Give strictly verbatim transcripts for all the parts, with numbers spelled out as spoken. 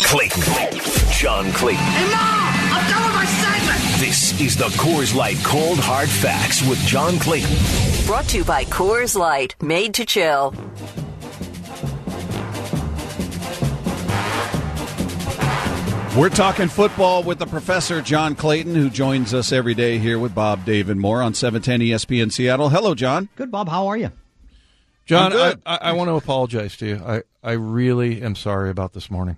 Clayton. John Clayton. Hey, Mom! I'm done with my segment! This is the Coors Light Cold Hard Facts with John Clayton. Brought to you by Coors Light, made to chill. We're talking football with the professor, John Clayton, who joins us every day here with Bob, Dave, and more on seven ten E S P N Seattle. Hello, John. Good, Bob. How are you? John, I, I, I want to apologize to you. I, I really am sorry about this morning.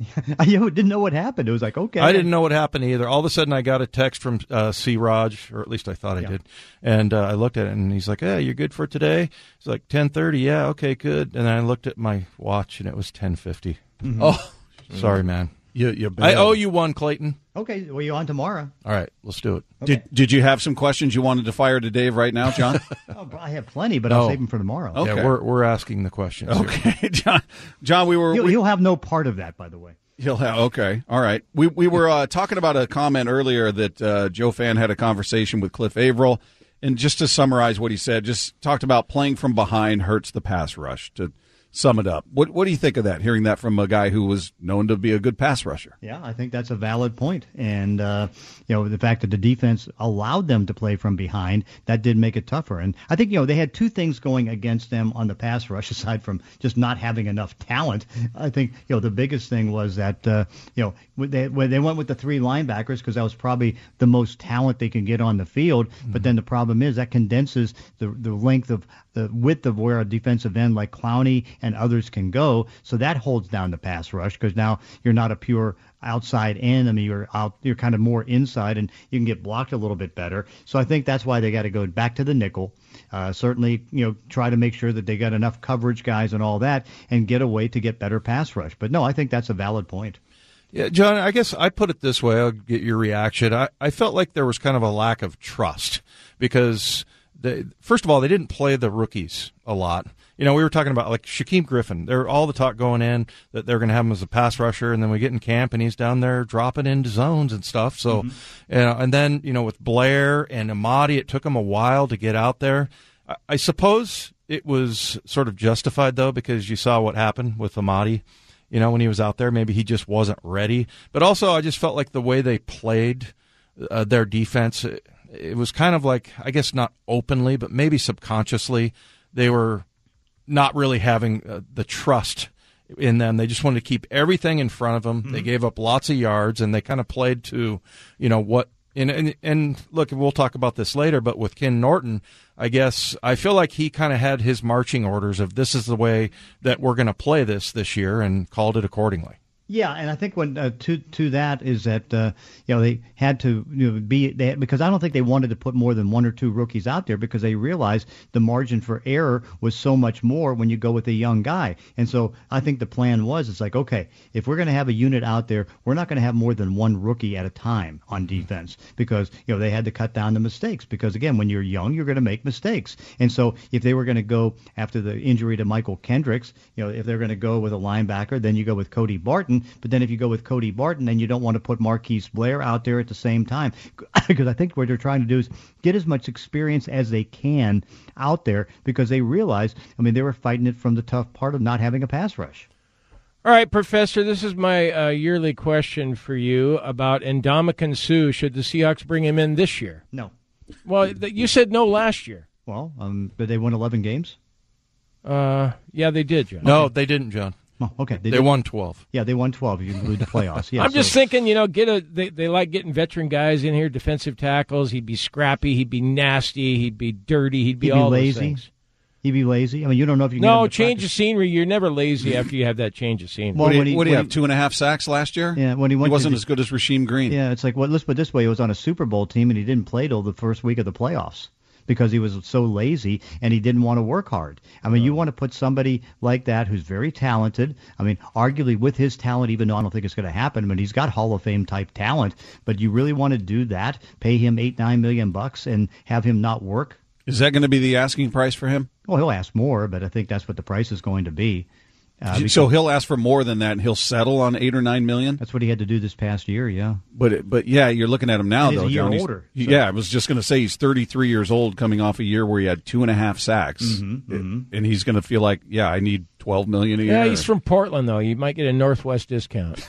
I didn't know what happened. It was like, okay. I didn't know what happened either. All of a sudden, I got a text from uh, C. Raj, or at least I thought I yeah. did. And uh, I looked at it, and he's like, hey, you're good for today? It's like ten thirty. Yeah, okay, good. And then I looked at my watch, and it was ten fifty. Mm-hmm. Oh, sorry, man. You, you I owe you one, Clayton. Okay, well, you on tomorrow? All right, let's do it. Okay. Did Did you have some questions you wanted to fire to Dave right now, John? oh, I have plenty, but no. I'll save them for tomorrow. Okay. Yeah, we're we're asking the questions. Okay, here. John. John, we were. He'll, we, he'll have no part of that, by the way. He'll have. Okay, all right. We we were uh, talking about a comment earlier that uh, Joe Fan had a conversation with Cliff Averill, and just to summarize what he said, just talked about playing from behind hurts the pass rush. To sum it up, what what do you think of that? Hearing that from a guy who was known to be a good pass rusher. Yeah, I think that's a valid point. And, uh, you know, the fact that the defense allowed them to play from behind, that did make it tougher. And I think, you know, they had two things going against them on the pass rush, aside from just not having enough talent. I think, you know, the biggest thing was that, uh, you know, when they, when they went with the three linebackers, because that was probably the most talent they can get on the field. Mm-hmm. But then the problem is that condenses the, the length of the width of where a defensive end like Clowney and others can go. So that holds down the pass rush, because now you're not a pure outside end. I mean, you're out, you're kind of more inside, and you can get blocked a little bit better. So I think that's why they got to go back to the nickel. Uh, certainly, you know, try to make sure that they got enough coverage guys and all that, and get a way to get better pass rush. But no, I think that's a valid point. Yeah, John, I guess I put it this way. I'll get your reaction. I, I felt like there was kind of a lack of trust because, they, first of all, they didn't play the rookies a lot. You know, we were talking about like Shaquem Griffin. There all the talk going in that they're going to have him as a pass rusher, and then we get in camp and he's down there dropping into zones and stuff. So, mm-hmm. you know, and then, you know, with Blair and Amadi, it took him a while to get out there. I, I suppose it was sort of justified, though, because you saw what happened with Amadi. You know, when he was out there, maybe he just wasn't ready. But also, I just felt like the way they played uh, their defense, it, it was kind of like, I guess not openly, but maybe subconsciously, they were not really having uh, the trust in them. They just wanted to keep everything in front of them. Mm-hmm. They gave up lots of yards, and they kind of played to, you know, what. And, and, and look, we'll talk about this later, but with Ken Norton, I guess I feel like he kind of had his marching orders of this is the way that we're going to play this this year, and called it accordingly. Yeah, and I think when uh, to to that is that uh, you know they had to you know, be they had, because I don't think they wanted to put more than one or two rookies out there, because they realized the margin for error was so much more when you go with a young guy. And so I think the plan was it's like, okay, if we're going to have a unit out there, we're not going to have more than one rookie at a time on defense, because you know they had to cut down the mistakes, because again, when you're young, you're going to make mistakes. And so if they were going to go after the injury to Michael Kendricks, you know if they're going to go with a linebacker, then you go with Cody Barton. But then if you go with Cody Barton, then you don't want to put Marquise Blair out there at the same time, because I think what they're trying to do is get as much experience as they can out there, because they realize, I mean, they were fighting it from the tough part of not having a pass rush. All right, Professor, this is my uh, yearly question for you about Ndamukong Suh. Should the Seahawks bring him in this year? No. Well, th- you said no last year. Well, um, did they win eleven games? Uh, yeah, they did, John. No, they didn't, John. Oh, okay. They, they won twelve. Yeah, they won twelve if you include the playoffs. Yeah, I'm so. just thinking, you know, get a they, they like getting veteran guys in here, defensive tackles. He'd be scrappy. He'd be nasty. He'd be dirty. He'd be He'd all be those lazy. things. He'd be lazy. I mean, you don't know if you can No, get him to change practice. of scenery. You're never lazy after you have that change of scenery. Well, what did when he, he- what did he when have, he- two and a half sacks last year? Yeah, when he went he wasn't to the- as good as Rasheem Green. Yeah, it's like, well, let's put it this way. He was on a Super Bowl team, and he didn't play till the first week of the playoffs because he was so lazy and he didn't want to work hard. I mean, you want to put somebody like that who's very talented. I mean, arguably with his talent, even though I don't think it's going to happen, but he's got Hall of Fame type talent. But you really want to do that, pay him eight, nine million bucks and have him not work? Is that going to be the asking price for him? Well, he'll ask more, but I think that's what the price is going to be. Uh, so he'll ask for more than that, and he'll settle on eight or nine million. That's what he had to do this past year. Yeah, but but yeah, you're looking at him now and he's though. a year John, older. He, So. Yeah, I was just going to say he's thirty-three years old, coming off a year where he had two and a half sacks, Mm-hmm, mm-hmm. and he's going to feel like, yeah, I need twelve million a year. Yeah, he's from Portland though. You might get a Northwest discount.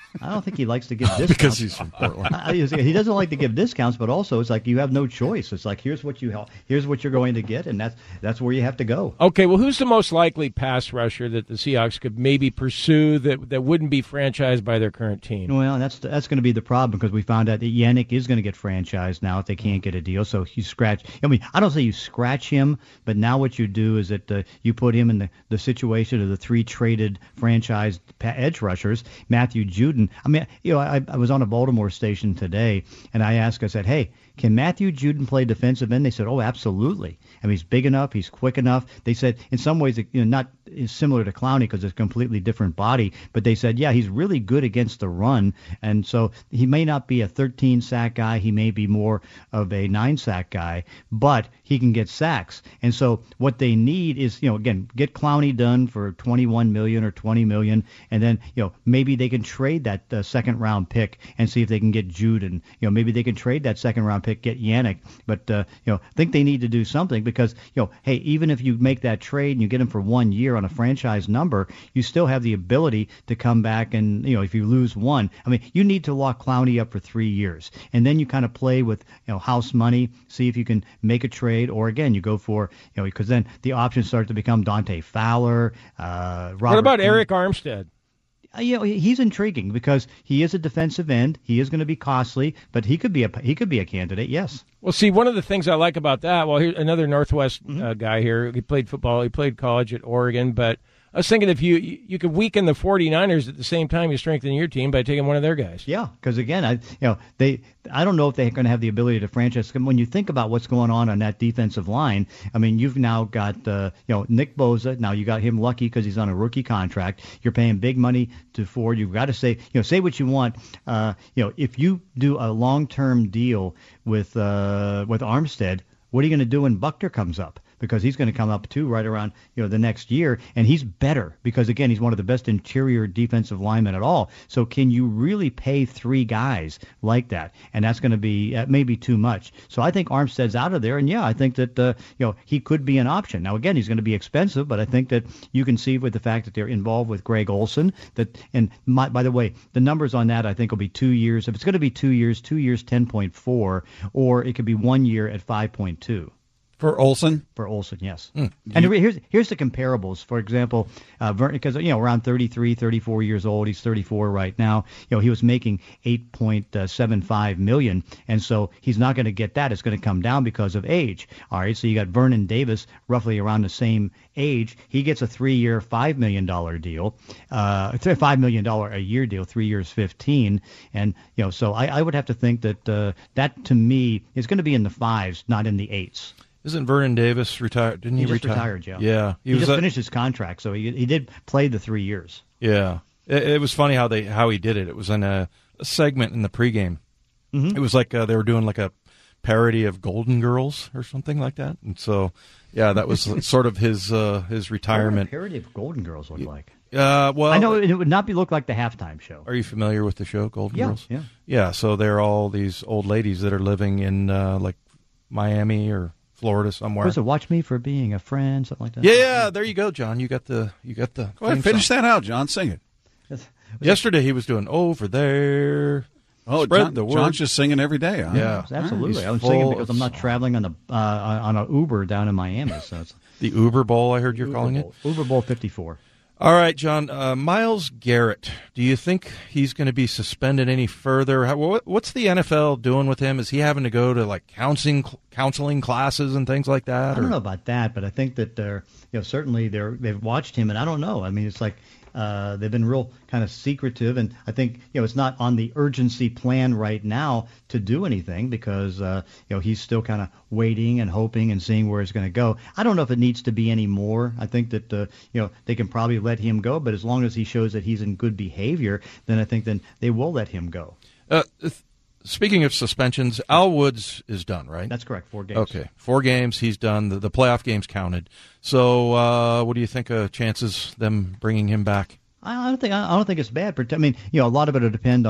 I don't think he likes to give discounts. Because he's from Portland. I- I- he doesn't like to give discounts, but also it's like you have no choice. It's like here's what you ha- here's what you're going to get, and that's that's where you have to go. Okay, well, who's the most likely pass rusher that the Seahawks could maybe pursue that that wouldn't be franchised by their current team? Well, that's that's going to be the problem because we found out that Yannick is going to get franchised now if they can't get a deal. So you scratch. I mean, I don't say you scratch him, but now what you do is that uh, you put him in the, the situation of the three traded franchised pa- edge rushers, Matthew Judon. I mean, you know, I, I was on a Baltimore station today, and I asked, I said, hey, can Matthew Judon play defensive end? They said, oh, absolutely. I mean, he's big enough. He's quick enough. They said, in some ways, you know, not similar to Clowney because it's a completely different body, but they said, yeah, he's really good against the run. And so he may not be a thirteen-sack guy. He may be more of a nine-sack guy, but he can get sacks. And so what they need is, you know, again, get Clowney done for twenty-one million dollars or twenty million dollars, and then, you know, maybe they can trade that uh, second-round pick and see if they can get Judon. You know, maybe they can trade that second-round pick, get Yannick. But, uh, you know, I think they need to do something because, you know, hey, even if you make that trade and you get him for one year on a franchise number, you still have the ability to come back and, you know, if you lose one, I mean, you need to lock Clowney up for three years. And then you kind of play with, you know, house money, see if you can make a trade, or again, you go for, you know, because then the options start to become Dante Fowler, uh, Robert What about Quinn. Eric Armstead? Uh, you know, he- he's intriguing because he is a defensive end. He is going to be costly, but he could be a he could be a candidate. Yes. Well, see, one of the things I like about that, well, here's another Northwest Mm-hmm. uh, guy here. He played football. He played college at Oregon, but I was thinking if you you could weaken the 49ers at the same time you strengthen your team by taking one of their guys. Yeah, because again, I you know they I don't know if they're going to have the ability to franchise. When you think about what's going on on that defensive line, I mean, you've now got uh, you know Nick Bosa. Now you got him lucky because he's on a rookie contract. You're paying big money to Ford. You've got to say you know say what you want. Uh, you know if you do a long-term deal with uh, with Armstead, what are you going to do when Buckner comes up? Because he's going to come up too right around you know the next year, and he's better because again he's one of the best interior defensive linemen at all. So can you really pay three guys like that? And that's going to be uh, maybe too much. So I think Armstead's out of there, and yeah, I think that uh, you know he could be an option. Now again, he's going to be expensive, but I think that you can see with the fact that they're involved with Greg Olson that and my, by the way, the numbers on that I think will be two years. If it's going to be two years, two years ten point four, or it could be one year at five point two. For Olsen? For Olsen, yes. Mm. And you, here's here's the comparables. For example, uh, because you know around thirty-three, thirty-four years old, he's thirty-four right now. You know he was making eight point seven five million, and so he's not going to get that. It's going to come down because of age. All right, so you got Vernon Davis, roughly around the same age. He gets a three-year, five million dollar deal, uh, it's a five million dollar a year deal, three years, fifteen, and you know so I, I would have to think that uh, that to me is going to be in the fives, not in the eights. Isn't Vernon Davis retired? Didn't he, he just retire? retired, Joe. Yeah, he, he just a, finished his contract, so he he did play the three years. Yeah, it, it was funny how they how he did it. It was in a, a segment in the pregame. Mm-hmm. It was like uh, they were doing like a parody of Golden Girls or something like that, and so yeah, that was sort of his uh, his retirement. What would a parody of Golden Girls look like? Uh, well, I know it would not be look like the halftime show. Are you familiar with the show Golden yeah, Girls? Yeah, yeah. So they're all these old ladies that are living in uh, like Miami or Florida somewhere. Was it Watch Me for Being a Friend, something like that? Yeah, yeah, there you go, John. You got the you got the. Go ahead, finish that out, John. Sing it. Was Yesterday he was doing Over There. Oh, Spread John, the word. John's just singing every day. Huh? Yeah, absolutely. Right. I'm singing because I'm not traveling on the uh, on an Uber down in Miami. So it's the Uber Bowl, I heard you're Uber calling Bowl. it. Uber Bowl fifty-four. All right, John. Uh, Myles Garrett, do you think he's going to be suspended any further? How, what, what's the N F L doing with him? Is he having to go to like counseling counseling classes and things like that? I don't or? know about that, but I think that they're, you know, certainly they're they've watched him, and I don't know. I mean, it's like uh, they've been real kind of secretive, and I think you know it's not on the urgency plan right now to do anything because uh, you know he's still kind of waiting and hoping and seeing where it's going to go. I don't know if it needs to be any more. I think that uh, you know they can probably let him go, but as long as he shows that he's in good behavior, then I think then they will let him go. Uh, th- speaking of suspensions, Al Woods is done, right? That's correct. Four games. Okay, four games. He's done. The, the playoff games counted. So, uh, what do you think of chances them bringing him back? I don't think I don't think it's bad. I mean, you know, a lot of it will depend on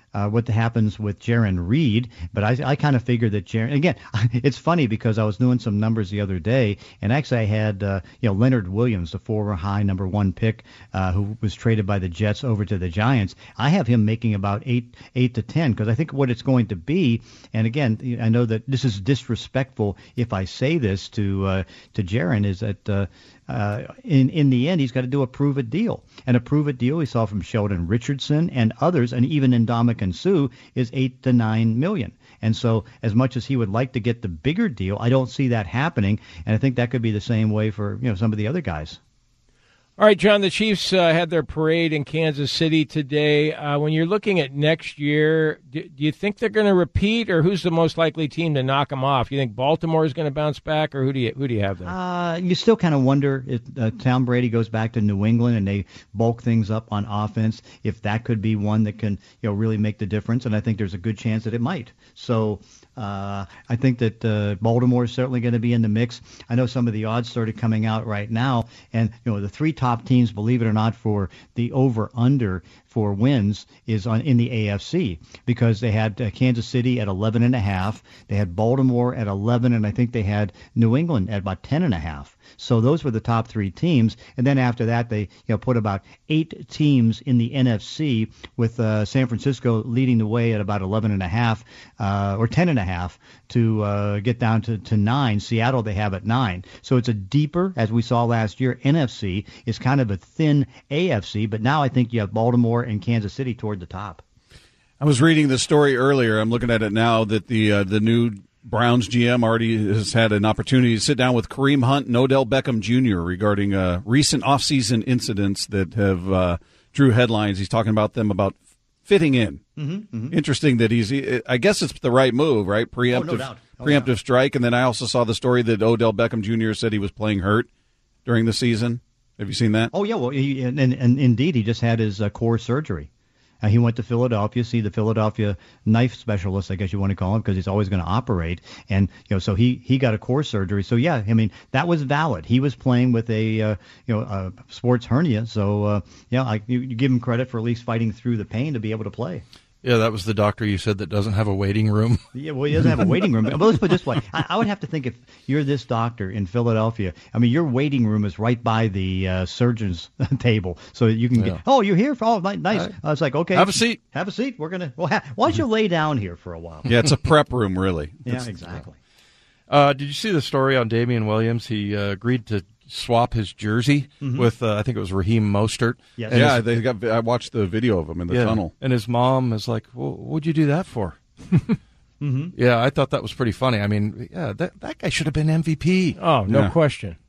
Uh, what happens with Jaron Reed, but I, I kind of figured that Jaron, again, it's funny because I was doing some numbers the other day, and actually I had, uh, you know, Leonard Williams, the former high number one pick, uh, who was traded by the Jets over to the Giants. I have him making about eight, eight to ten, because I think what it's going to be, and again, I know that this is disrespectful if I say this to, uh, to Jaron, is that, uh, Uh, in in the end, he's got to do a prove-it deal. And a prove-it deal we saw from Sheldon Richardson and others, and even Ndamukong Suh, is eight to nine million. And so, as much as he would like to get the bigger deal, I don't see that happening. And I think that could be the same way for you know some of the other guys. All right, John, the Chiefs uh, had their parade in Kansas City today. Uh, when you're looking at next year, do, do you think they're going to repeat, or who's the most likely team to knock them off? You think Baltimore is going to bounce back, or who do you who do you have there? Uh, you still kind of wonder if uh, Tom Brady goes back to New England and they bulk things up on offense, if that could be one that can you know really make the difference. And I think there's a good chance that it might. So uh, I think that uh, Baltimore is certainly going to be in the mix. I know some of the odds started coming out right now, and you know the three top top teams, believe it or not, for the over-under for wins is on in the A F C, because they had uh, Kansas City at eleven and a half, they had Baltimore at eleven, and I think they had New England at about ten and a half. So those were the top three teams, and then after that they you know put about eight teams in the N F C, with uh, San Francisco leading the way at about eleven and a half uh, or ten and a half to uh, get down to, to nine. Seattle they have at nine. So it's a deeper, as we saw last year, N F C is kind of a thin A F C, but now I think you have Baltimore and Kansas City toward the top. I was reading the story earlier. I'm looking at it now that the uh, the new Browns G M already has had an opportunity to sit down with Kareem Hunt and Odell Beckham Junior regarding uh, recent offseason incidents that have uh, drew headlines. He's talking about them about fitting in. Mm-hmm, mm-hmm. Interesting that he's. I guess it's the right move, right? Preemptive, oh, no doubt. Oh, preemptive yeah. strike. And then I also saw the story that Odell Beckham Junior said he was playing hurt during the season. Have you seen that? Oh yeah, well, he, and, and, and indeed, he just had his uh, core surgery. Uh, he went to Philadelphia, see the Philadelphia knife specialist, I guess you want to call him, because he's always going to operate. And you know, so he, he got a core surgery. So yeah, I mean that was valid. He was playing with a uh, you know a sports hernia. So uh, yeah, I, you, you give him credit for at least fighting through the pain to be able to play. Yeah, that was the doctor you said that doesn't have a waiting room. Yeah, well, he doesn't have a waiting room. But let's put it this way. I, I would have to think if you're this doctor in Philadelphia, I mean, your waiting room is right by the uh, surgeon's table. So you can yeah. get, oh, you're here? Oh, nice. Right. I was like, okay. Have a seat. Have a seat. We're going to, well, ha- why don't you lay down here for a while? Yeah, it's a prep room, really. Yeah, it's, exactly. Uh, did you see the story on Damian Williams? He uh, agreed to swap his jersey mm-hmm. with, uh, I think it was Raheem Mostert. Yes. Yeah, his, they got. I watched the video of him in the yeah, tunnel. And his mom is like, well, what'd you do that for? mm-hmm. Yeah, I thought that was pretty funny. I mean, yeah, that, that guy should have been M V P. Oh, no yeah. question.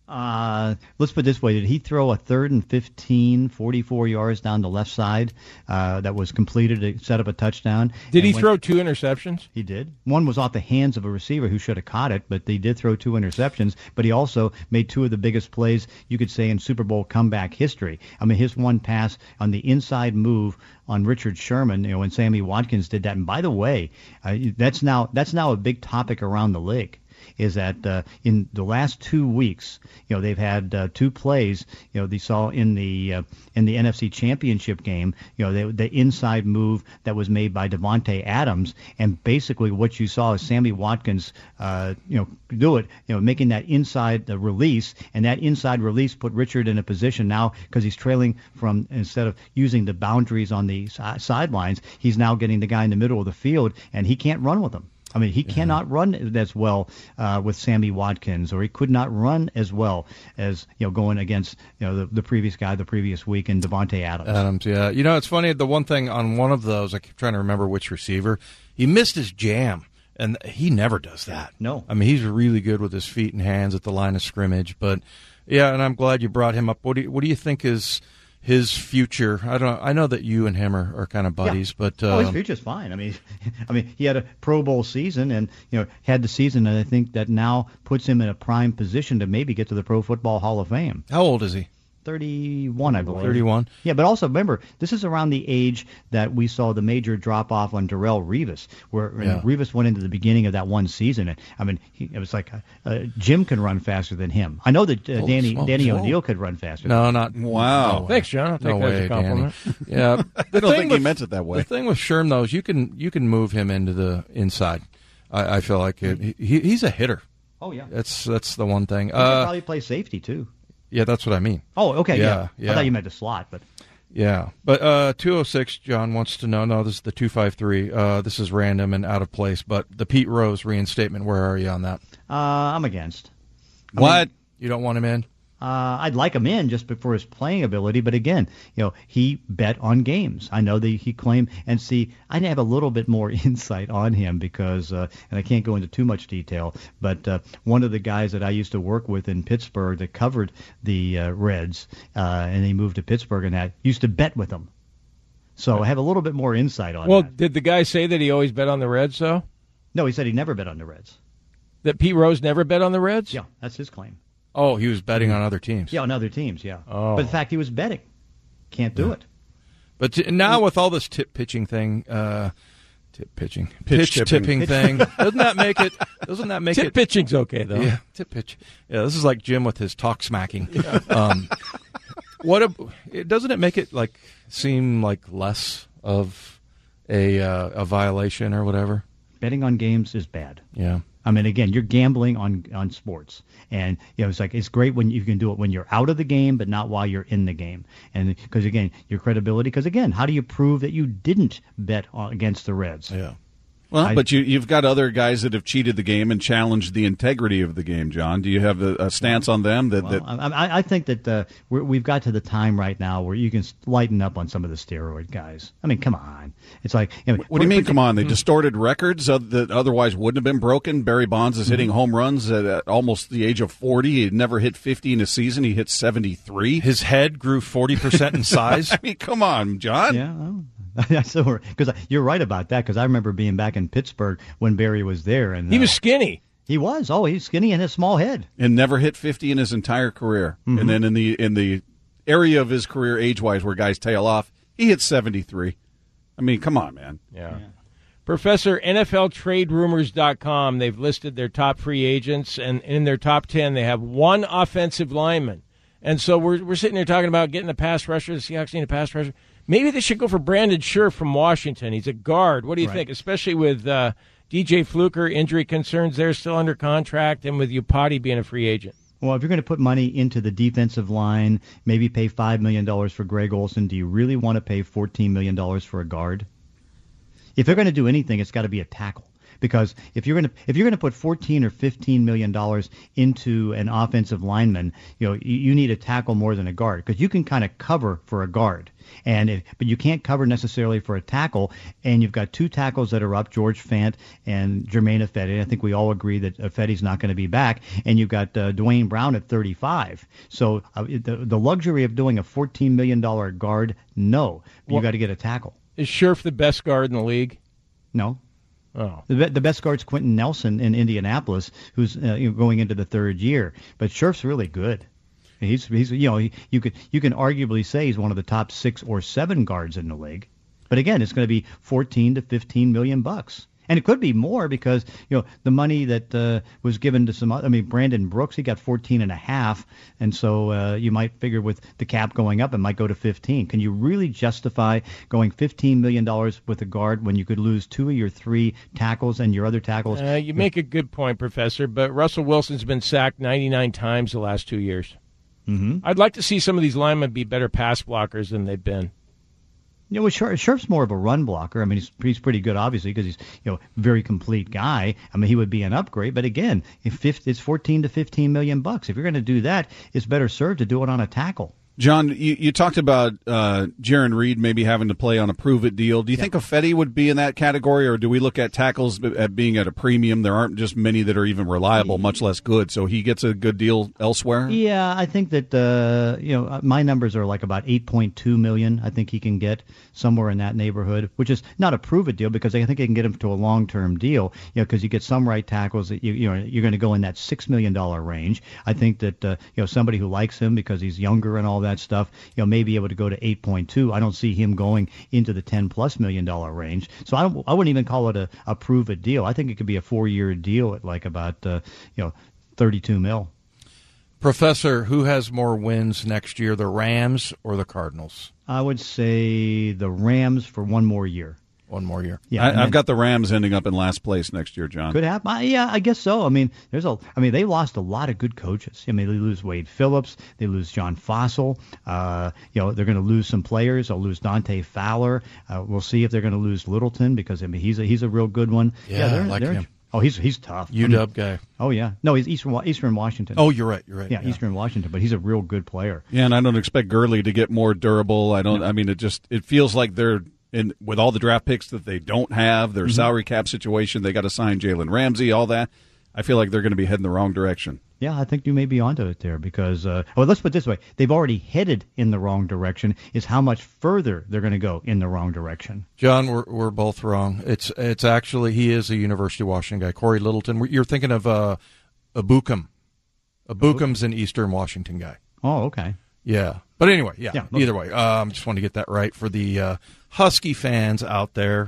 Uh, let's put it this way. Did he throw a third and fifteen, forty-four yards down the left side uh, that was completed to set up a touchdown? Did he when, throw two interceptions? He did. One was off the hands of a receiver who should have caught it, but he did throw two interceptions. But he also made two of the biggest plays, you could say, in Super Bowl comeback history. I mean, his one pass on the inside move on Richard Sherman, you know, when Sammy Watkins did that. And by the way, uh, that's now that's now a big topic around the league. Is that uh, in the last two weeks, you know, they've had uh, two plays. You know, they saw in the uh, in the N F C Championship game, you know, they, the inside move that was made by Devontae Adams, and basically what you saw is Sammy Watkins, uh, you know, do it, you know, making that inside uh, release, and that inside release put Richard in a position now because he's trailing from instead of using the boundaries on the si- sidelines, he's now getting the guy in the middle of the field, and he can't run with him. I mean, he cannot run as well uh, with Sammy Watkins, or he could not run as well as, you know, going against, you know, the, the previous guy the previous week in Devontae Adams. Adams, yeah. You know, it's funny, the one thing on one of those, I keep trying to remember which receiver, he missed his jam, and he never does that. No. I mean, he's really good with his feet and hands at the line of scrimmage, but, yeah, and I'm glad you brought him up. What do you, what do you think is his future? I don't. I know that you and him are, are kind of buddies, yeah. but uh, oh, his future's fine. I mean, I mean, he had a Pro Bowl season, and you know, had the season, and I think that now puts him in a prime position to maybe get to the Pro Football Hall of Fame. How old is he? thirty-one, I believe. thirty-one. Yeah, but also remember, this is around the age that we saw the major drop-off on Darrelle Revis, where Yeah. Revis went into the beginning of that one season. And, I mean, he, it was like uh, uh, Jim can run faster than him. I know that uh, Oh, Danny smokes. Danny Oh. O'Neill could run faster. No, not. Wow. no Thanks, John. I'll take no that as way, a compliment. Danny. Yeah. I don't think he meant it that way. The thing with Sherm, though, is you can you can move him into the inside. I, I feel like it, he, he's a hitter. Oh, yeah. That's that's the one thing. He could Uh, probably play safety, too. yeah, that's what I mean. Oh, okay, yeah. Yeah, yeah. I thought you meant the slot, but... Yeah, but uh, two oh six, John wants to know. No, this is the two five three. Uh, this is random and out of place. But the Pete Rose reinstatement. Where are you on that? Uh, I'm against. What? You don't want him in? Uh, I'd like him in just for his playing ability, but again, you know, he bet on games. I know that he claimed, and see, I have a little bit more insight on him because, uh, and I can't go into too much detail, but uh, one of the guys that I used to work with in Pittsburgh that covered the uh, Reds, uh, and he moved to Pittsburgh and that, used to bet with them. So I have a little bit more insight on Well, that. did the guy say that he always bet on the Reds, though? No, he said he never bet on the Reds. That Pete Rose never bet on the Reds? Yeah, that's his claim. Oh, he was betting on other teams. Yeah, on other teams, yeah. Oh. But the fact he was betting, can't do Yeah. it. But t- now with all this tip pitching thing, uh, tip pitching, Pitch pitch tipping. tipping thing, doesn't that make it? Doesn't that make Tip it? pitching's okay, though. Yeah, tip pitch. Yeah, this is like Jim with his talk smacking. Um, what a, it, doesn't it make it like seem like less of a uh, a violation or whatever? Betting on games is bad. Yeah. I mean, again, you're gambling on on sports, and you know it's like it's great when you can do it when you're out of the game, but not while you're in the game. And because again, your credibility. Because again, how do you prove that you didn't bet on, against the Reds? Yeah. Well, I- but you, you've got other guys that have cheated the game and challenged the integrity of the game, John. Do you have a, a stance on them? That, Well, that I, I I think that uh, we're, we've got to the time right now where you can lighten up on some of the steroid guys. I mean, come on. It's like you know, What do you mean, come on? Hmm. They distorted records of- that otherwise wouldn't have been broken. Barry Bonds is Hmm. hitting home runs at, at almost the age of forty. He never hit fifty in a season. He hit seventy-three. His head grew forty percent in size. I mean, come on, John. Yeah, well, so because you're right about that. Because I remember being back in Pittsburgh when Barry was there, and He uh, was skinny. he was. Oh, he's skinny and has a small head. And never hit fifty in his entire career. Mm-hmm. And then in the in the area of his career, age-wise, where guys tail off, he hit seventy-three. I mean, come on, man. Yeah. Professor, N F L Trade Rumors dot com, they've listed their top free agents, and in their top ten, they have one offensive lineman. And so we're we're sitting here talking about getting a pass rusher. The Seahawks need a pass rusher. Maybe they should go for Brandon Scherf from Washington. He's a guard. What do you Right. think? Especially with uh, D J Fluker, injury concerns. They're still under contract, and with Upati being a free agent. Well, if you're going to put money into the defensive line, maybe pay five million dollars for Greg Olsen, do you really want to pay fourteen million dollars for a guard? If they're going to do anything, it's got to be a tackle. Because if you're going to if you're going to put fourteen or fifteen million dollars into an offensive lineman, you know you, you need a tackle more than a guard because you can kind of cover for a guard, and if, but you can't cover necessarily for a tackle. And you've got two tackles that are up, George Fant and Jermaine Ifedi. I think we all agree that Ifedi's not going to be back, and you've got uh, Dwayne Brown at thirty-five. So uh, the the luxury of doing a fourteen million dollars guard, no, you Well- got to get a tackle. Is Scherf the best guard in the league? No. Oh. The, be- the best guard's Quentin Nelson in Indianapolis, who's uh, you know, going into the third year. But Scherf's really good. He's he's you know he, you could you can arguably say he's one of the top six or seven guards in the league. But again, it's going to be fourteen to fifteen million bucks. And it could be more because, you know, the money that uh, was given to some other, I mean, Brandon Brooks, he got fourteen and a half. And so uh, you might figure with the cap going up, it might go to fifteen. Can you really justify going fifteen million dollars with a guard when you could lose two of your three tackles and your other tackles? Uh, you make a good point, Professor, but Russell Wilson's been sacked ninety-nine times the last two years. Mm-hmm. I'd like to see some of these linemen be better pass blockers than they've been. You know, Scherf, Scherf's more of a run blocker. I mean, he's, he's pretty good, obviously, because he's you know very complete guy. I mean, he would be an upgrade. But again, if it's fourteen to fifteen million bucks, if you're going to do that, it's better served to do it on a tackle. John, you, you talked about uh, Jaron Reed maybe having to play on a prove-it deal. Do you yeah. think Ifedi would be in that category, or do we look at tackles at being at a premium? There aren't just many that are even reliable, much less good, so he gets a good deal elsewhere? Yeah, I think that, uh, you know, my numbers are like about eight point two million dollars I think he can get somewhere in that neighborhood, which is not a prove-it deal because I think they can get him to a long-term deal, you know, because you get some right tackles that, you, you know, you're going to go in that six million dollars range. I think that, uh, you know, somebody who likes him because he's younger and all that stuff, you know, may be able to go to eight point two. I don't see him going into the ten plus million dollar range. So I don't, I wouldn't even call it a, a prove it deal. I think it could be a four year deal at like about uh, you know thirty-two mil. Professor, who has more wins next year, the Rams or the Cardinals? I would say the Rams for one more year. One more year. Yeah, I, I've got the Rams ending up in last place next year, John. Could happen. I, yeah, I guess so. I mean, there's a. I mean, they lost a lot of good coaches. I mean, they lose Wade Phillips. They lose John Fossil. Uh, you know, they're going to lose some players. They'll lose Dante Fowler. Uh, we'll see if they're going to lose Littleton because I mean, he's a he's a real good one. Yeah, they're, I like they're, him. Oh, he's he's tough. U W guy. Oh yeah, no, he's Eastern Eastern Washington. Oh, you're right. You're right. Yeah, yeah, Eastern Washington, but he's a real good player. Yeah, and I don't expect Gurley to get more durable. I don't. No. I mean, it just it feels like they're in with all the draft picks that they don't have, their mm-hmm. salary cap situation. They got to sign Jalen Ramsey, all that. I feel like they're going to be heading the wrong direction. Yeah, I think you may be onto it there because, uh, well, let's put it this way. They've already headed in the wrong direction. Is how much further they're going to go in the wrong direction. John, we're we're both wrong. It's it's actually, he is a University of Washington guy, Corey Littleton. You're thinking of uh, Abukum. Abukum's an Eastern Washington guy. Oh, okay. Yeah. But anyway, yeah, yeah either way. Um, just wanted to get that right for the uh, Husky fans out there.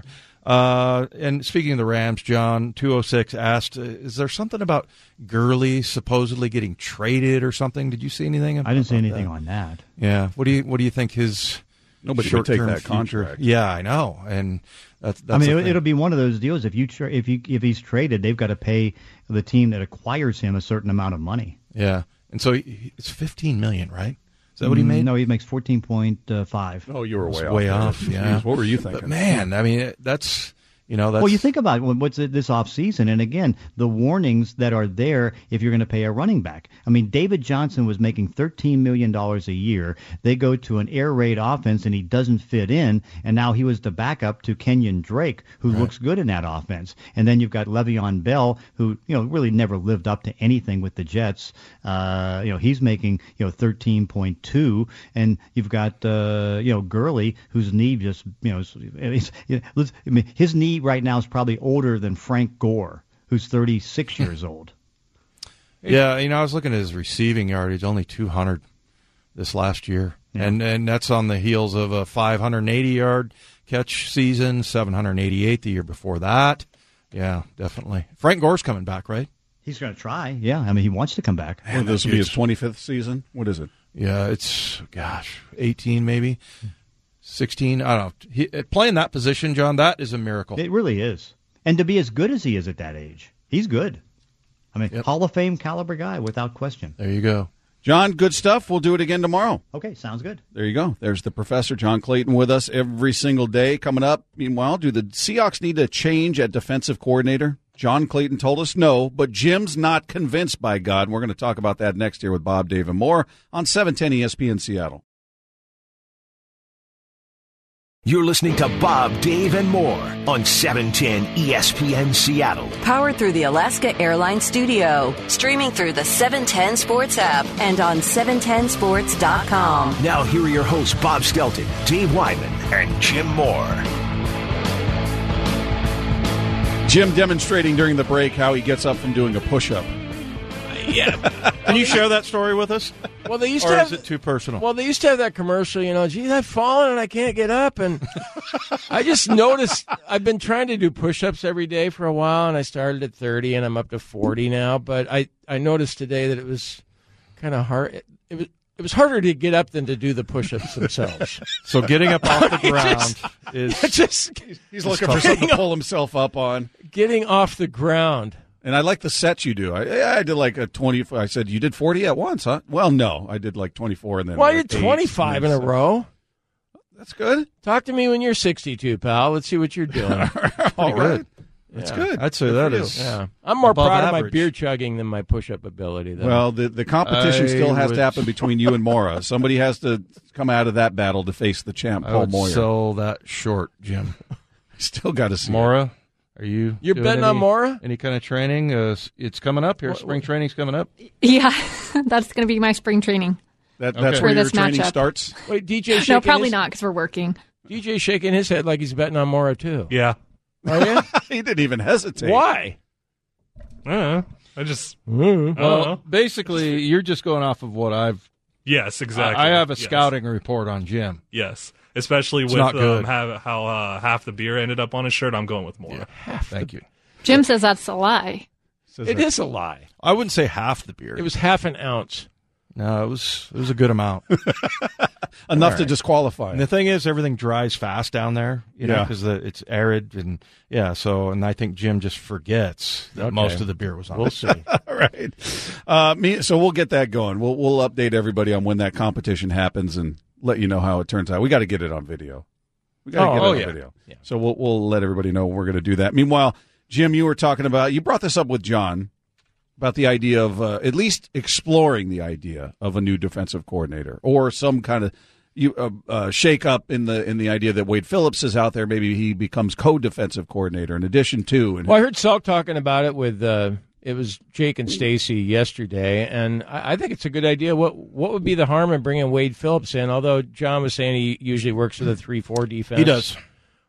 Uh, and speaking of the Rams, John, two oh six asked, uh, is there something about Gurley supposedly getting traded or something? Did you see anything about I didn't see anything that? on that. Yeah. What do you What do you think his Nobody would take that future? contract. Yeah, I know. And that's, that's I mean, the it, thing. it'll be one of those deals. If you tra- if you if he's traded, they've got to pay the team that acquires him a certain amount of money. Yeah. And so he, it's fifteen million dollars, right? Is that what he made? No, he makes fourteen point five. Oh, you were way off. Way there. off, yeah. Jeez, what were you thinking? But man, I mean, that's, you know, that's... Well, you think about what's this offseason, and again, the warnings that are there if you're going to pay a running back. I mean, David Johnson was making thirteen million dollars a year. They go to an air raid offense, and he doesn't fit in, and now he was the backup to Kenyon Drake, who right. looks good in that offense. And then you've got Le'Veon Bell, who, you know, really never lived up to anything with the Jets. Uh, you know, he's making, you know, thirteen point two, and you've got, uh, you know, Gurley, whose knee just, you know, it's, you know, I mean, his knee right now is probably older than Frank Gore, who's thirty-six years old. Yeah, you know, I was looking at his receiving yardage, only two hundred this last year. Yeah. And and that's on the heels of a five hundred eighty-yard catch season, seven hundred eighty-eight the year before that. Yeah, definitely. Frank Gore's coming back, right? He's going to try. Yeah, I mean, he wants to come back. Man, this will be his twenty-fifth season? What is it? Yeah, it's, gosh, eighteen maybe. sixteen, I don't know. He, playing that position, John, that is a miracle. It really is. And to be as good as he is at that age, he's good. I mean, yep. Hall of Fame caliber guy without question. There you go. John, good stuff. We'll do it again tomorrow. Okay, sounds good. There you go. There's the professor, John Clayton, with us every single day. Coming up, meanwhile, do the Seahawks need a change at defensive coordinator? John Clayton told us no, but Jim's not convinced, by God. And we're going to talk about that next year with Bob, Dave, and more on seven ten E S P N Seattle. You're listening to Bob, Dave, and more on seven ten E S P N Seattle. Powered through the Alaska Airlines Studio. Streaming through the seven ten Sports app and on seven ten sports dot com. Now here are your hosts, Bob Stelton, Dave Wyman, and Jim Moore. Jim demonstrating during the break how he gets up from doing a push-up. Yeah. Can you share that story with us? Well, they used or to have, is it too personal? Well, they used to have that commercial, you know, geez, I've fallen and I can't get up. And I just noticed I've been trying to do push-ups every day for a while, and I started at thirty, and I'm up to forty now. But I, I noticed today that it was kind of hard. It, it was it was harder to get up than to do the push-ups themselves. So getting up off the ground just, is... just He's looking for something to pull himself up on. Getting off the ground. And I like the sets you do. I, I did like a twenty. I said, you did forty at once, huh? Well, no. I did like twenty-four and then Well, like I did twenty-five in a row. That's good. Talk to me when you're sixty-two, pal. Let's see what you're doing. All right. good. That's Yeah. good. I'd say Good that for you. is... Yeah, I'm more above proud of my average. beer chugging than my push-up ability, though. Well, the, the competition I still has would- to happen between you and Mora. Somebody has to come out of that battle to face the champ, I Paul would Moyer. sell that short, Jim. Still got to see it. Mora, are you You're doing betting any, on Mora? Any kind of training? Uh, it's coming up here. What- Spring training's coming up. Yeah, that's going to be my spring training. That, that's Okay. where For your this training matchup. starts? Wait, D J shaking No, probably his, not because we're working. D J shaking his head like he's betting on Mora, too. Yeah. Are you? He didn't even hesitate. Why? I don't know. I just. Mm. I don't know. Well, basically, you're just going off of what I've Yes, exactly. I have a yes. scouting report on Jim. Yes, especially It's with not good. um, how, how uh, half the beer ended up on his shirt. I'm going with more. Yeah. Half Thank you. Jim says that's a lie. It is a lie. I wouldn't say half the beer. It was half an ounce. No, it was it was a good amount. Enough Right. to disqualify. And the thing is, everything dries fast down there, you know, Yeah. because it's arid and yeah. So, and I think Jim just forgets that Okay. most of the beer was on. We'll it. see. All right. Uh, me, so we'll get that going. We'll we'll update everybody on when that competition happens and let you know how it turns out. We got to get it on video. We got to Oh, get it oh, on yeah. video. Yeah. So we'll we'll let everybody know we're going to do that. Meanwhile, Jim, you were talking about, you brought this up with John about the idea of uh, at least exploring the idea of a new defensive coordinator or some kind of you uh, uh, shake up in the in the idea that Wade Phillips is out there. Maybe he becomes co-defensive coordinator in addition to. And Well, I heard Salk talking about it with uh, it was Jake and Stacy yesterday, and I, I think it's a good idea. What what would be the harm in bringing Wade Phillips in? Although John was saying he usually works with a three four defense. He does.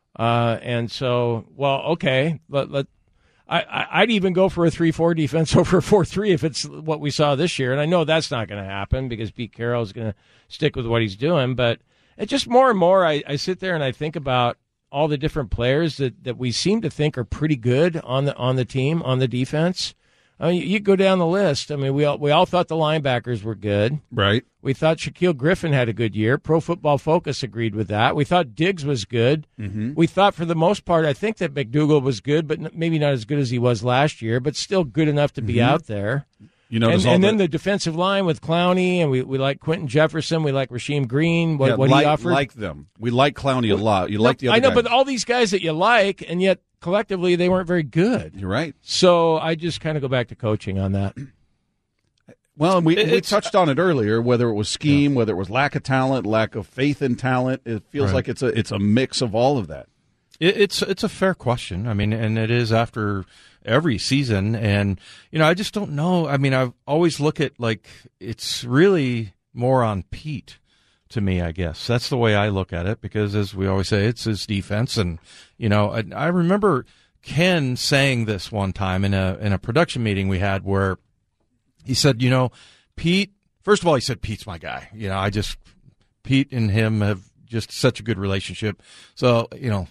Uh, and so, well, okay, let let. I, I- I'd even go for a three four defense over a four three if it's what we saw this year. And I know that's not going to happen because Pete Carroll is going to stick with what he's doing. But it just more and more, I, I sit there and I think about all the different players that, that we seem to think are pretty good on the on the team, on the defense. I mean, you, you go down the list. I mean, we all, we all thought the linebackers were good. right. We thought Shaquille Griffin had a good year. Pro Football Focus agreed with that. We thought Diggs was good. Mm-hmm. We thought, for the most part, I think that McDougal was good, but n- maybe not as good as he was last year, but still good enough to be Mm-hmm. out there. You notice And, all and the, then the defensive line with Clowney, and we, we like Quentin Jefferson. We like Rasheem Green, what, yeah, what like, he offered. like them. We like Clowney a lot. You like the other I know, guys. but all these guys that you like, and yet collectively they weren't very good. You're right. So I just kind of go back to coaching on that. Well, and we, we It's- touched on it earlier, whether it was scheme, whether it was lack of talent, lack of faith in talent. It feels Right. like it's a it's a mix of all of that. It, it's it's a fair question. I mean, and it is after every season, and you know, I just don't know. I mean, I always look at like it's really more on Pete to me. I guess that's the way I look at it because, as we always say, it's his defense, and you know, I, I remember Ken saying this one time in a in a production meeting we had where he said, you know, Pete. First of all, he said Pete's my guy. You know, I just Pete and him have just such a good relationship. So you know.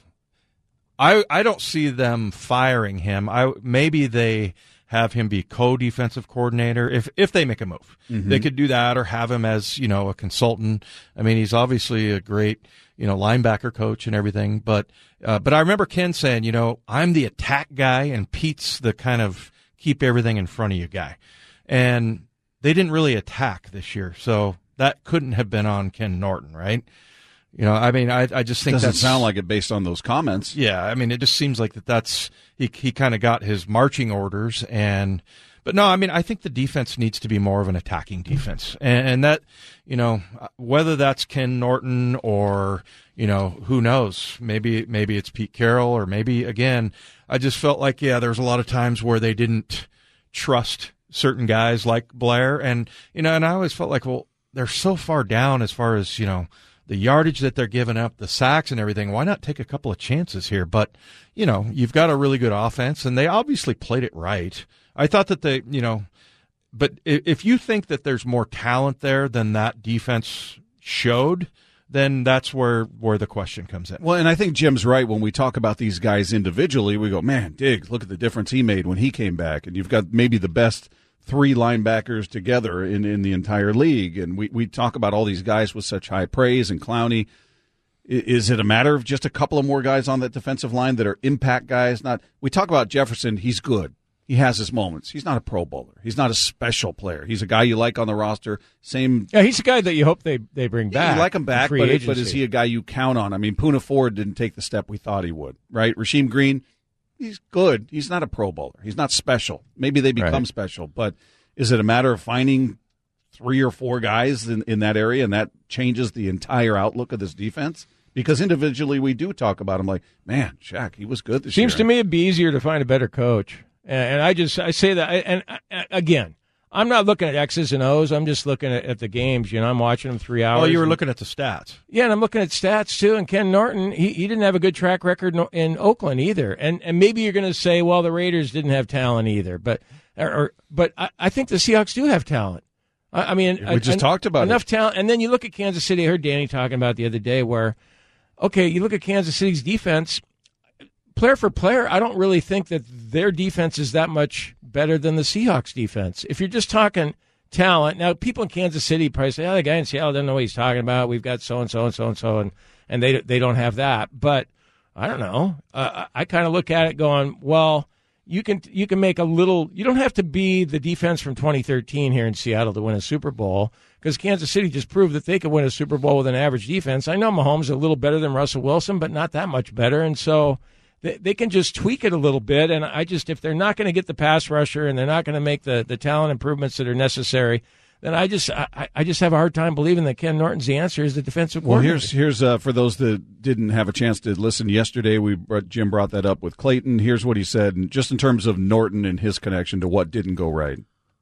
I, I don't see them firing him. I maybe they have him be co-defensive coordinator if if they make a move. Mm-hmm. They could do that or have him as, you know, a consultant. I mean, he's obviously a great, you know, linebacker coach and everything, but uh, but I remember Ken saying, you know, I'm the attack guy and Pete's the kind of keep everything in front of you guy. And they didn't really attack this year. So that couldn't have been on Ken Norton, right? You know, I mean, I I just think Doesn't that's sound like it based on those comments. yeah, I mean, it just seems like that. That's he. He kind of got his marching orders, and but no, I mean, I think the defense needs to be more of an attacking defense, and, and that, you know, whether that's Ken Norton or you know who knows, maybe maybe it's Pete Carroll or maybe again, I just felt like yeah, there was a lot of times where they didn't trust certain guys like Blair, and you know, and I always felt like well, they're so far down as far as you know. The yardage that they're giving up, the sacks and everything, why not take a couple of chances here? But, you know, you've got a really good offense, and they obviously played it right. I thought that they, you know, but if you think that there's more talent there than that defense showed, then that's where, where the question comes in. Well, and I think Jim's right. When we talk about these guys individually, we go, man, Diggs, look at the difference he made when he came back. And you've got maybe the best three linebackers together in, in the entire league. And we, we talk about all these guys with such high praise and Clowney. Is it a matter of just a couple of more guys on that defensive line that are impact guys? Not. We talk about Jefferson. He's good. He has his moments. He's not a Pro Bowler. He's not a special player. He's a guy you like on the roster. Same. Yeah, he's a guy that you hope they, they bring back. You like him back, free but, agency. but is he a guy you count on? I mean, Poona Ford didn't take the step we thought he would, right? Rasheem Green, he's good. He's not a Pro Bowler. He's not special. Maybe they become Right. special, but is it a matter of finding three or four guys in, in that area, and that changes the entire outlook of this defense? Because individually we do talk about him like, man, Shaq, he was good this Seems year. to me it'd be easier to find a better coach. And, and I just I say that, and uh, again, I'm not looking at X's and O's. I'm just looking at, at the games. You know, I'm watching them three hours. Oh, you were and- looking at the stats. Yeah, and I'm looking at stats too. And Ken Norton, he, he didn't have a good track record in, in Oakland either. And and maybe you're going to say, well, the Raiders didn't have talent either. But or, or but I, I think the Seahawks do have talent. I, I mean, we just en- talked about enough it. talent, and then you look at Kansas City. I heard Danny talking about the other day where, okay, you look at Kansas City's defense, player for player. I don't really think that their defense is that much better than the Seahawks defense. If you're just talking talent, now people in Kansas City probably say, "Oh, the guy in Seattle doesn't know what he's talking about. We've got so and so and so and so," and and they they don't have that. But I don't know. Uh, I, I kind of look at it going, well, you can you can make a little. You don't have to be the defense from twenty thirteen here in Seattle to win a Super Bowl, because Kansas City just proved that they could win a Super Bowl with an average defense. I know Mahomes is a little better than Russell Wilson, but not that much better, and so they, they can just tweak it a little bit. And I just, if they're not going to get the pass rusher and they're not going to make the, the talent improvements that are necessary, then I just I, I just have a hard time believing that Ken Norton's the answer is the defensive Well, coordinator. here's here's uh, for those that didn't have a chance to listen yesterday. We brought, Jim brought that up with Clayton. Here's what he said, and just in terms of Norton and his connection to what didn't go right.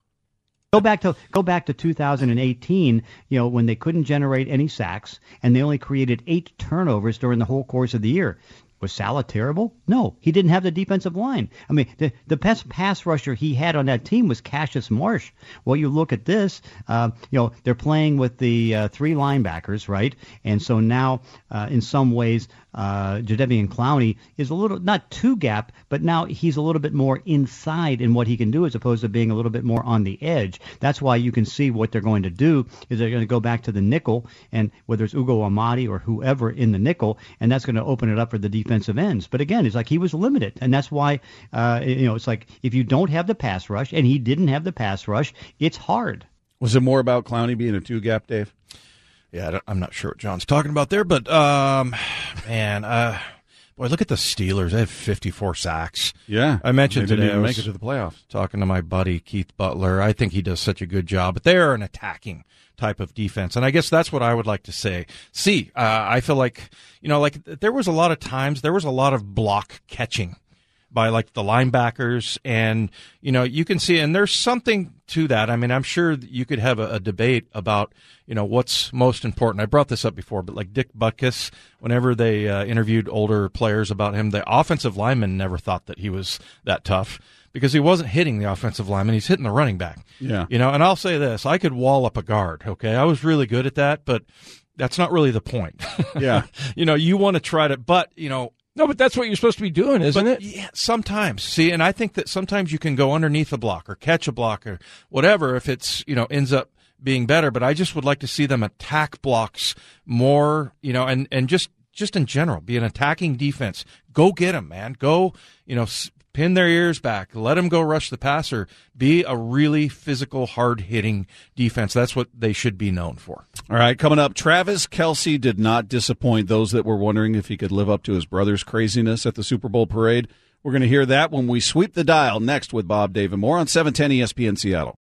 Go back to go back to two thousand eighteen, you know, when they couldn't generate any sacks and they only created eight turnovers during the whole course of the year. Was Saleh terrible? No, he didn't have the defensive line. I mean, the the best pass rusher he had on that team was Cassius Marsh. Well, you look at this, uh, you know, they're playing with the uh, three linebackers, right? And so now, uh, in some ways, uh, Jadeveon Clowney is a little, not two gap, but now he's a little bit more inside in what he can do as opposed to being a little bit more on the edge. That's why you can see what they're going to do is they're going to go back to the nickel, and whether it's Ugo Amadi or whoever in the nickel, and that's going to open it up for the defensive ends. But again, it's like he was limited, and that's why, uh, you know, it's like if you don't have the pass rush, and he didn't have the pass rush, it's hard. Was it more about Clowney being a two-gap, Dave? Yeah, I don't- I'm not sure what John's talking about there, but um, man, uh, boy, look at the Steelers. They have fifty-four sacks. Yeah, I mentioned they didn't today. even I make was it to the playoffs. Talking to my buddy Keith Butler, I think he does such a good job. But they are an attacking type of defense, and I guess that's what I would like to say. See, uh, I feel like you know, like there was a lot of times there was a lot of block catching by like the linebackers, and you know you can see, and there's something to that. I mean, I'm sure that you could have a, a debate about you know what's most important. I brought this up before, but like Dick Butkus, whenever they uh, interviewed older players about him, the offensive lineman never thought that he was that tough because he wasn't hitting the offensive lineman; he's hitting the running back. Yeah, you know. And I'll say this: I could wall up a guard. Okay, I was really good at that, but that's not really the point. Yeah, you know, you want to try to, but you know. No, but that's what you're supposed to be doing, isn't But, it? Yeah, sometimes. See, and I think that sometimes you can go underneath a block or catch a block or whatever if it's, you know, ends up being better. But I just would like to see them attack blocks more, you know, and, and just, just in general, be an attacking defense. Go get them, man. Go, you know, pin their ears back. Let them go rush the passer. Be a really physical, hard-hitting defense. That's what they should be known for. All right, coming up, Travis Kelce did not disappoint those that were wondering if he could live up to his brother's craziness at the Super Bowl parade. We're going to hear that when we sweep the dial next with Bob, Dave, and more on seven ten E S P N Seattle.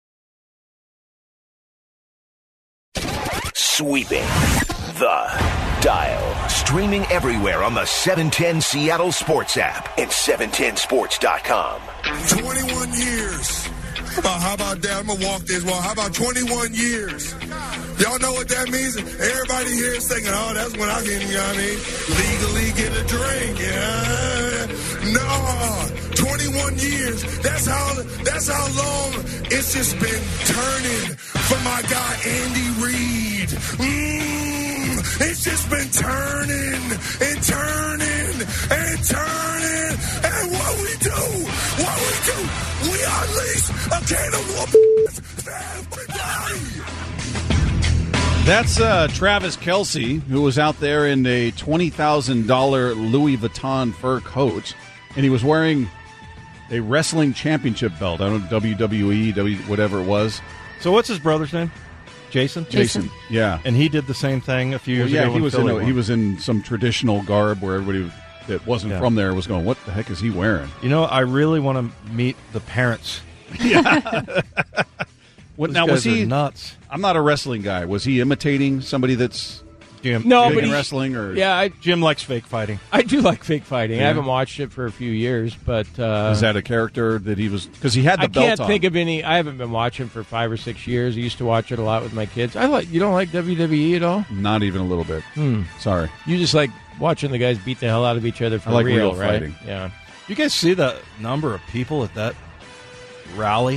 Sweeping the dial. Streaming everywhere on the seven ten Seattle Sports app and seven ten sports dot com. twenty-one years. How about, how about that? I'm going to walk this walk. How about twenty-one years? Y'all know what that means? Everybody here is thinking, oh, that's when I can, you know what I mean? Legally get a drink. Yeah. No. twenty-one years. That's how, that's how long it's just been turning for my guy, Andy Reid. Mm, it's just been turning and turning and turning. And what we do, what we do, we unleash a can of whoopings for everybody. That's uh, Travis Kelce, who was out there in a twenty thousand dollars Louis Vuitton fur coat, and he was wearing a wrestling championship belt. I don't know, W W E, w, whatever it was. So what's his brother's name? Jason? Jason, yeah. And he did the same thing a few years well, yeah, ago. he when was Philly in a, won. he was in some traditional garb where everybody that wasn't Yeah. from there was going, what the heck is he wearing? You know, I really want to meet the parents. Yeah. What, Those now, guys was he are nuts? I'm not a wrestling guy. Was he imitating somebody that's Jim, No, big but in he- wrestling? Or Yeah, I, Jim likes fake fighting. I do like fake fighting. Yeah. I haven't watched it for a few years, but uh, is that a character that he was? Because he had the I belt can't on. think of any. I haven't been watching for five or six years. I used to watch it a lot with my kids. I like. You don't like W W E at all? Not even a little bit. Hmm. Sorry. You just like watching the guys beat the hell out of each other for I like real, real right? fighting. Yeah. You guys see the number of people at that rally?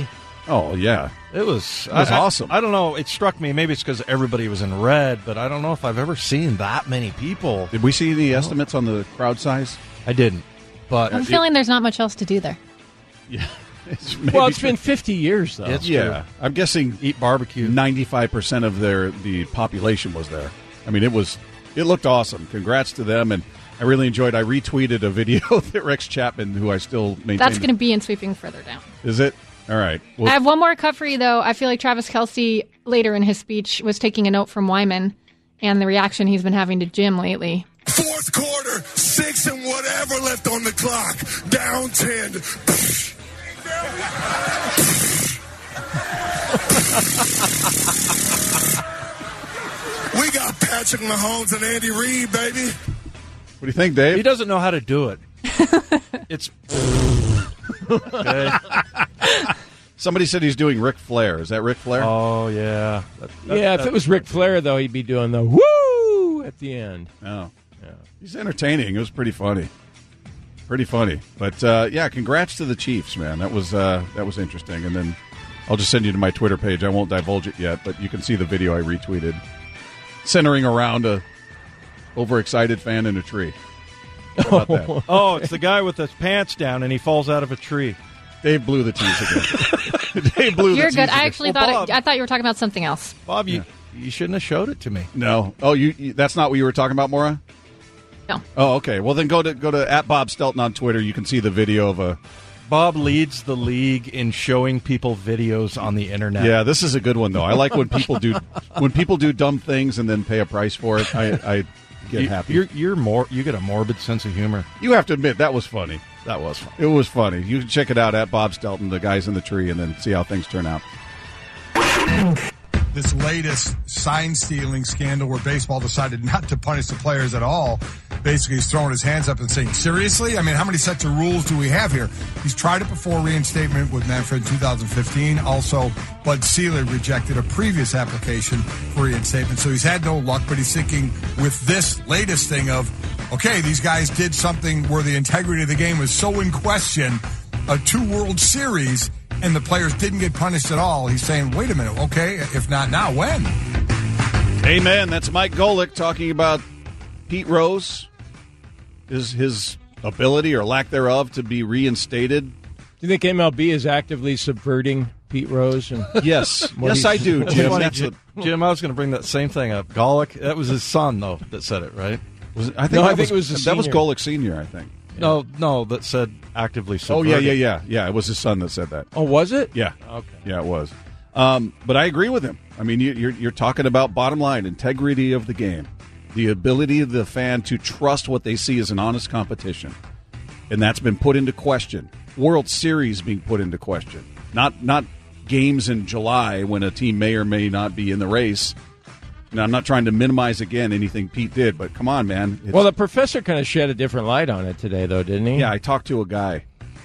Oh, yeah. It was, it was I, awesome. I, I don't know. It struck me. Maybe it's because everybody was in red, but I don't know if I've ever seen that many people. Did we see any estimates on the crowd size? I didn't. But I'm feeling there's not much else to do there. Yeah. It's well, it's been fifty years, though. It's yeah. true. I'm guessing eat barbecue. ninety-five percent of their the population was there. I mean, it was it looked awesome. Congrats to them, and I really enjoyed. I retweeted a video that Rex Chapman, who I still maintain. That's going to be in sweeping further down. Is it? All right. Well, I have one more cut for you, though. I feel like Travis Kelce, later in his speech, was taking a note from Wyman and the reaction he's been having to Jim lately. Fourth quarter, six and whatever left on the clock. Down ten. We got Patrick Mahomes and Andy Reid, baby. What do you think, Dave? He doesn't know how to do it. It's okay. Somebody said he's doing Ric Flair. Is that Ric Flair? Oh, yeah. That, that, yeah, if that, it was Ric Flair, though, he'd be doing the woo at the end. Oh. Yeah. He's entertaining. It was pretty funny. Pretty funny. But, uh, yeah, congrats to the Chiefs, man. That was uh, that was interesting. And then I'll just send you to my Twitter page. I won't divulge it yet, but you can see the video I retweeted centering around a overexcited fan in a tree. How about that? Oh, it's the guy with his pants down and he falls out of a tree. Dave blew the tease again. Dave blew You're the good. tease I again. actually Well, thought Bob- it, I thought you were talking about something else. Bob, you, Yeah. you shouldn't have showed it to me. No. Oh, you, you that's not what you were talking about, Maura? No. Oh, okay. Well, then go to go to at Bob Stelton on Twitter. You can see the video of a. Bob leads the league in showing people videos on the internet. Yeah, this is a good one though. I like when people do when people do dumb things and then pay a price for it. I, I get you, happy. You're, you're more. You get a morbid sense of humor. You have to admit that was funny. That was fun. It was funny. You can check it out at Bob Stelton, the guys in the tree, and then see how things turn out. This latest sign stealing scandal where baseball decided not to punish the players at all. Basically, he's throwing his hands up and saying, seriously? I mean, how many sets of rules do we have here? He's tried it before reinstatement with Manfred in two thousand fifteen. Also, Bud Selig rejected a previous application for reinstatement. So he's had no luck, but he's thinking with this latest thing of, okay, these guys did something where the integrity of the game was so in question, a two World Series, and the players didn't get punished at all. He's saying, wait a minute, okay, if not now, when? Amen. That's Mike Golick talking about Pete Rose, his, his ability or lack thereof to be reinstated. Do you think M L B is actively subverting Pete Rose? And Yes. What yes, he's- I do, Jim. Funny, That's Jim, a, Jim, I was going to bring that same thing up. Golick, that was his son, though, that said it, right? was it, I think, No, that, I think was, it was the that was senior. Golick Senior, I think. No, no, that said actively Oh, subverting. yeah, yeah, yeah. Yeah, it was his son that said that. oh, was it? Yeah. Okay. Yeah, it was. Um, but I agree with him. I mean, you, you're, you're talking about bottom line, integrity of the game, the ability of the fan to trust what they see as an honest competition. And that's been put into question. World Series being put into question. Not not games in July when a team may or may not be in the race. Now, I'm not trying to minimize, again, anything Pete did, but come on, man. It's, Well, the professor kind of shed a different light on it today, though, didn't he? yeah, I talked to a guy.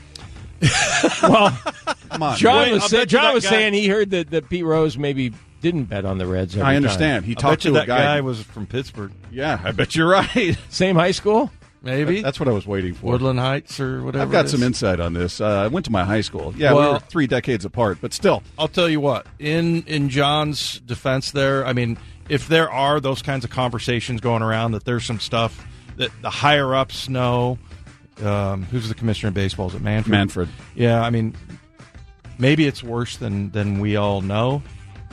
Well, Come on. John Wait, was, I'll say, bet you John that was guy- saying he heard that, that Pete Rose maybe didn't bet on the Reds every I understand. time. He I talked bet you to a that guy. guy was from Pittsburgh. Yeah, I bet you're right. Same high school? Maybe. That's what I was waiting for. Woodland Heights or whatever. I've got it some is. insight on this. Uh, I went to my high school. Yeah, we Well- were three decades apart, but still. I'll tell you what. In in John's defense, there. I mean, if there are those kinds of conversations going around, that there's some stuff that the higher ups know. Um, who's the commissioner of baseball? Is it Manfred? Manfred. Yeah, I mean, maybe it's worse than than we all know.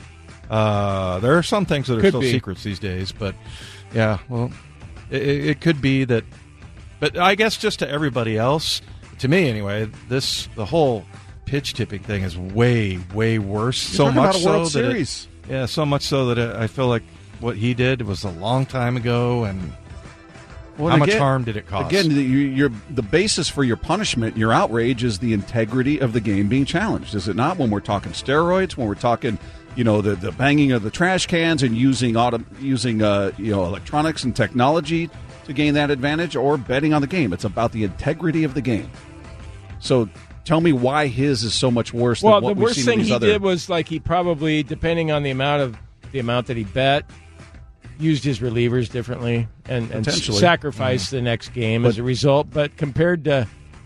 Uh, there are some things that are Could still be. secrets these days, but yeah, well, it, it could be that. But I guess just to everybody else, to me anyway, this the whole pitch tipping thing is way way worse. You're so talking much about a World so that it- Series. yeah, so much so that it, I feel like what he did was a long time ago, and Well, how much again- harm did it cause? Again, the, you, your, the basis for your punishment, your outrage, is the integrity of the game being challenged, is it not? When we're talking steroids, when we're talking, you know, the, the banging of the trash cans and using auto, using uh, you know electronics and technology to gain that advantage, or betting on the game, it's about the integrity of the game. So, tell me why his is so much worse Well, than what the we've worst seen thing in these he other. did was like he probably, depending on the amount of the amount that he bet, used his relievers differently and, and Potentially. sacrificed the next game as a result. But compared to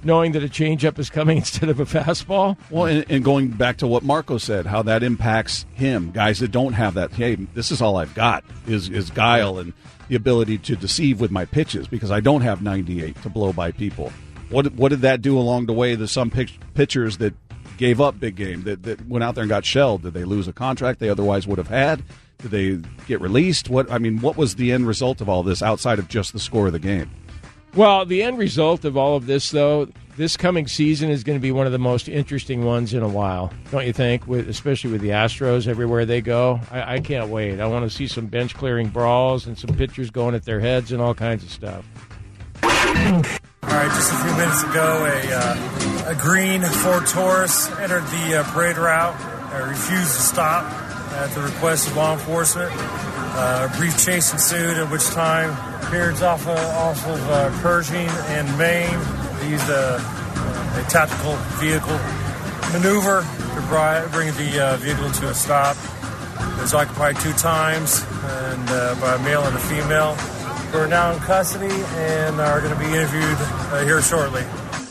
knowing that a changeup is coming instead of a fastball. Well, and, and going back to what Marco said, how that impacts him, guys that don't have that. Hey, this is all I've got is is guile and the ability to deceive with my pitches because I don't have ninety-eight to blow by people. What what did that do along the way? There's some pitch, pitchers that gave up big game, that, that went out there and got shelled. Did they lose a contract they otherwise would have had? Did they get released? What I mean, what was the end result of all this outside of just the score of the game? Well, the end result of all of this, though, this coming season is going to be one of the most interesting ones in a while, don't you think? With, especially with the Astros everywhere they go. I, I can't wait. I want to see some bench-clearing brawls and some pitchers going at their heads and all kinds of stuff. All right, just a few minutes ago, a, uh, a green Ford Taurus entered the uh, parade route, uh, refused to stop at the request of law enforcement. Uh, a brief chase ensued, at which time periods off of, off of uh, Pershing and Maine. They used a, a tactical vehicle maneuver to bring the uh, vehicle to a stop. It was occupied two times and uh, by a male and a female. We're now in custody and are going to be interviewed uh, here shortly.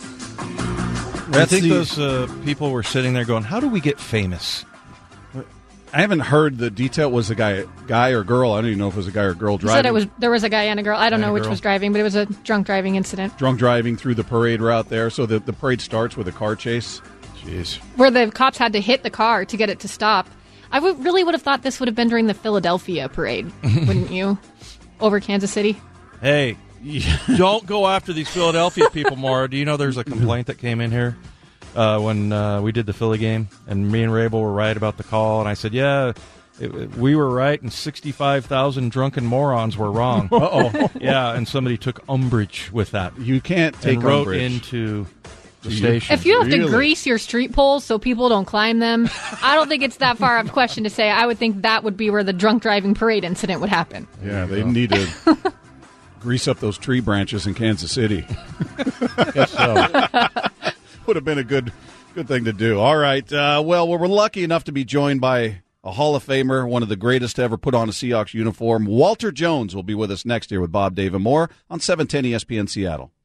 I think those uh, people were sitting there going, how do we get famous? I haven't heard the detail. Was a guy guy or girl? I don't even know if it was a guy or girl driving. Said it was there was a guy and a girl. I don't And a know which girl. was driving, but it was a drunk driving incident Drunk driving through the parade route there. So the, the parade starts with a car chase. Jeez. where the cops had to hit the car to get it to stop. I would, really would have thought this would have been during the Philadelphia parade, wouldn't you? Over Kansas City. Hey, don't go after these Philadelphia people more. Do you know there's a complaint that came in here uh, when uh, we did the Philly game, and me and Rabel were right about the call, and I said, yeah, it, we were right, and sixty-five thousand drunken morons were wrong. Uh-oh. Yeah, and somebody took umbrage with that. You can't take and wrote umbrage. into the station. If you have Really? to grease your street poles so people don't climb them, I don't think it's that far of a question to say. I would think that would be where the drunk driving parade incident would happen. Yeah, they need to grease up those tree branches in Kansas City. Guess so. Would have been a good good thing to do. All right. Uh, well, we're lucky enough to be joined by a Hall of Famer, one of the greatest to ever put on a Seahawks uniform. Walter Jones will be with us next year with Bob, Dave, and more on seven ten E S P N Seattle.